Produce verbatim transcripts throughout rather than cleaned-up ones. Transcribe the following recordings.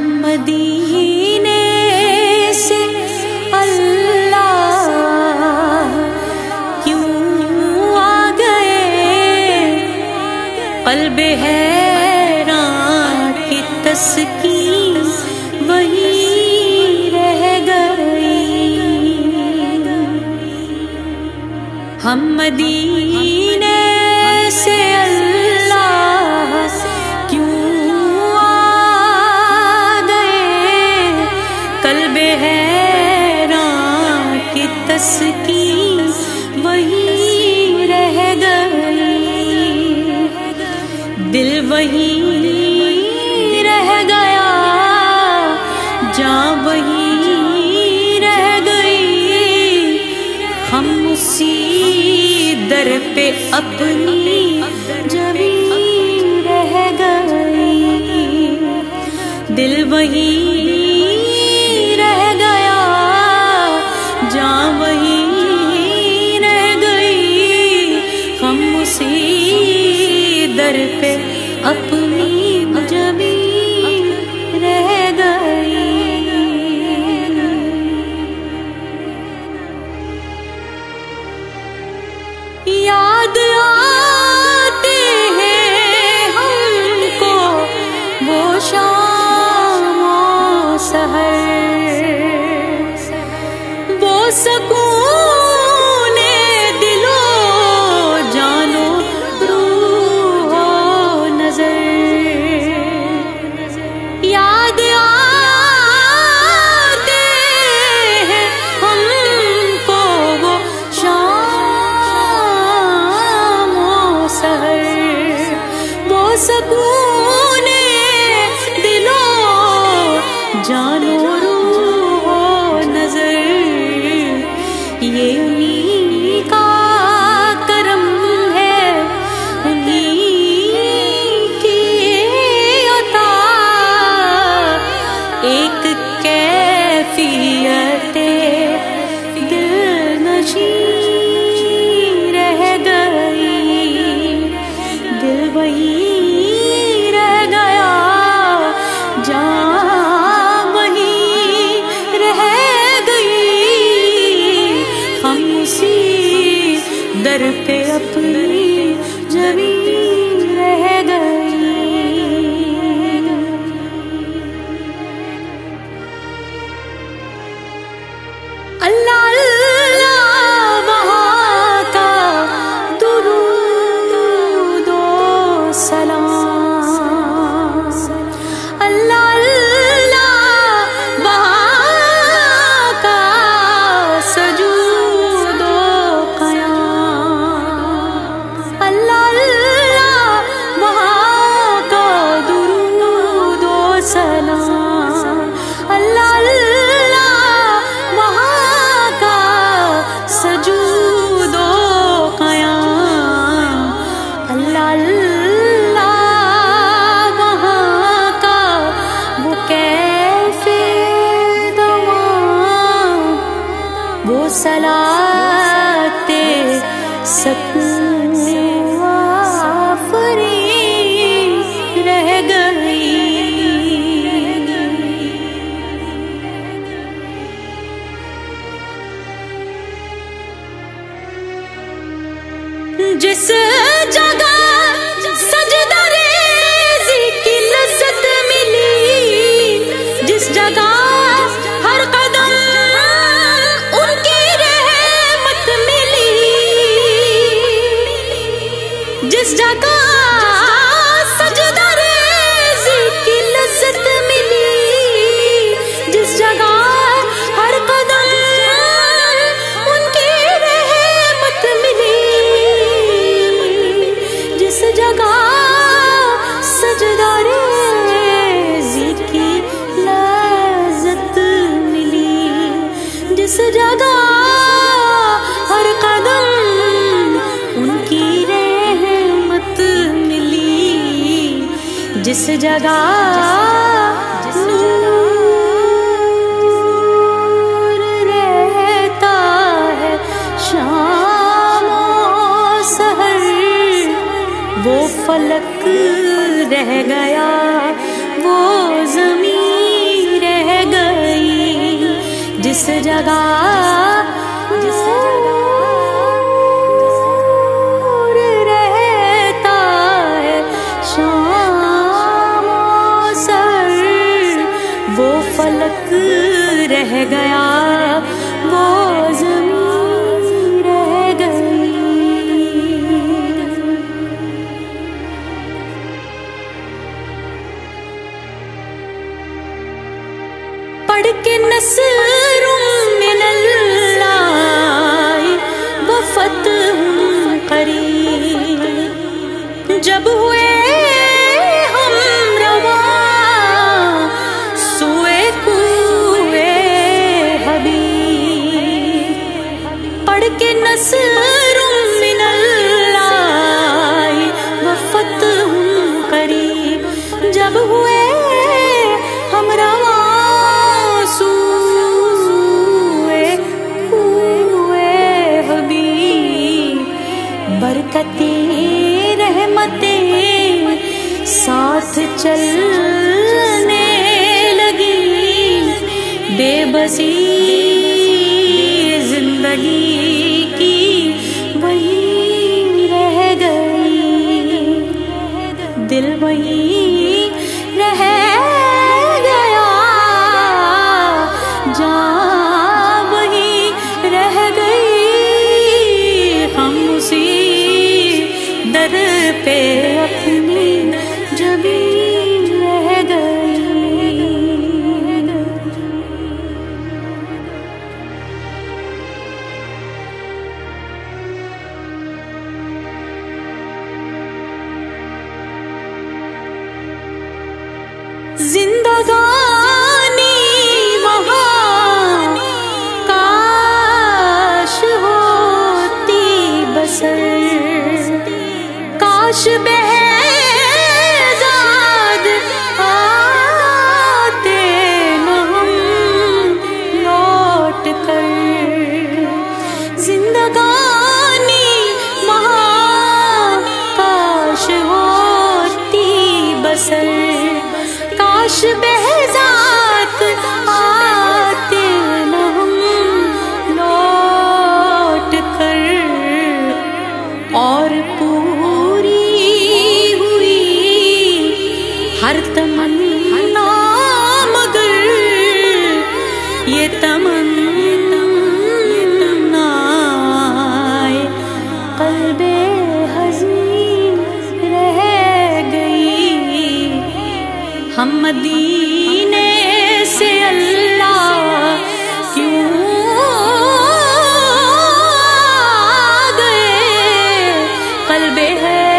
مدینے سے اللہ کیوں آ گئے، قلب حیران کی تسکین وہی رہ گئی۔ ہم مدینے سے اللہ کیوں آ گئے، قلب حیران کی تسکین وہی رہ گئی، دل وہی رہ گیا، جان وہی رہ گئی، ہم اسی در پہ اپنی جبیں رہ گئی، دل وہی رہ گیا، جان وہی رہ گئی، ہم اسی در پہ اپنی جبیں رہ گئی۔ یاد آتے ہیں ہم کو وہ شام و سحر، وہ سکون دل و جان و روح و نظر، یاد آتے ہیں ہم کو وہ شام وہ سکون دل و جان و روح و نظر، یہ انہی کا کرم ہے، انہی کی عطا، ایک کیفیت دل نشین رہ گئی، دل وہی رہ گیا، جان وہی رہ گئی، ہم اسی در پہ اپنی جبیں رہ گئی۔ اللہ اللہ وہاں کا درود و سلام، اللہ اللہ وہاں کا سجود و قیام، اللہ اللہ وہاں کا درود و سلام، اللہ اللہ وہاں کا سجود و قیام، اللہ اللہ وہاں کا وہ کیف دوام، وہ صلاۃ سکون آفرین رہ گئی۔ جس جگہ سجدہ ریزی کی لذت ملی، جس جگہ ہر قدم ان کی رحمت ملی، جس جگہ سجدہ ریزی کی لذت ملی، جس جگہ ہر قدم ان کی رحمت ملی، جس جگہ سجدہ ریزی کی لذت ملی، جس جگہ ہر قدم ان کی رحمت ملی، جس جگہ نور رہتا ہے شام و سحر، وہ فلک رہ گیا وہ زمین जिस जगह जिस जगह नूर रहता है शाम सर, वो फलक रह गया, वो ज़मीं रह गई। पढ़ के नस्रुम मिनल्लाह व फतहुम करीब, जब हुए हम रवा सुए कुए हबीब। पढ़ के नस्रुम मिनल्लाह व फतहुम करीब, जब हुए हम रवा बरकतें रहमतें साथ चलने लगी, बेबसी जिंदगी की वहीं रह गई, दिल वहीं रह गया, जान वहीं रह गई। हम उसी दर पे अपनी जबी रह गई। जिंदगानी वहाँ काश होती बसर, काश बेहज़ाद आते न हम लौट कर। जिंदगानी वहाँ काश होती बसर, काश बेहज़ाद आते न हम लौट कर, और हर तमन्ना मगर ये तमन्नाए क़ल्बे हज़ीन रह गई। हम मदीने से अल्लाह क्यों आ गए, क़ल्बे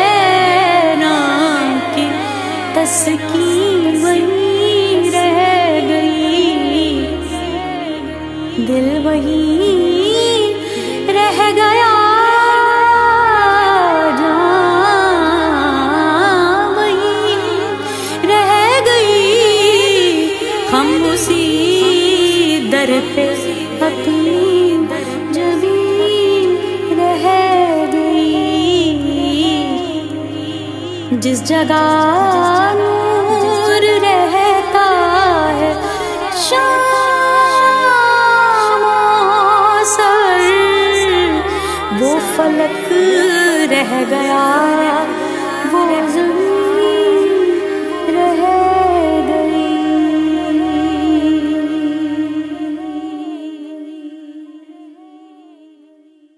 तस्कीन वहीं रह गई, दिल वहीं रह गया, जान वहीं रह गई। हम उसी दर पे अपनी जबी रह गई, जिस जगह नूर रहता है शाम सर, वो फलक रह गया।